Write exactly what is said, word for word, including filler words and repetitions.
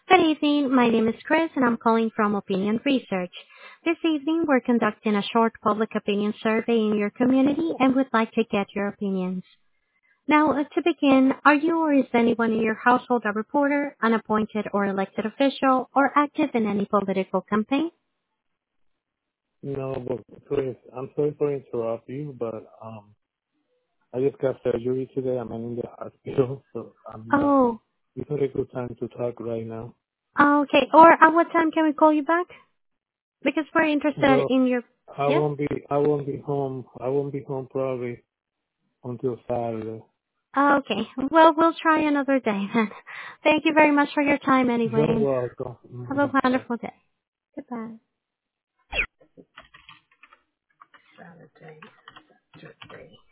Good evening. My name is Chris, and I'm calling from Opinion Research. This evening, we're conducting a short public opinion survey in your community and would like to get your opinions. Now, uh, to begin, are you or is anyone in your household a reporter, an appointed or elected official, or active in any political campaign? No, but please, I'm sorry for interrupt you, but um, I just got surgery today. I'm in the hospital, so I'm not. Oh, It's not a good time to talk right now. okay. Or at what time can we call you back? Because we're interested Well, in your... I Yes? won't be. I won't be home. I won't be home probably until Saturday. Okay. Well, we'll try another day then. Thank you very much for your time anyway. You're welcome. Have a Mhm. Bye. wonderful day. Goodbye. Saturday. Saturday.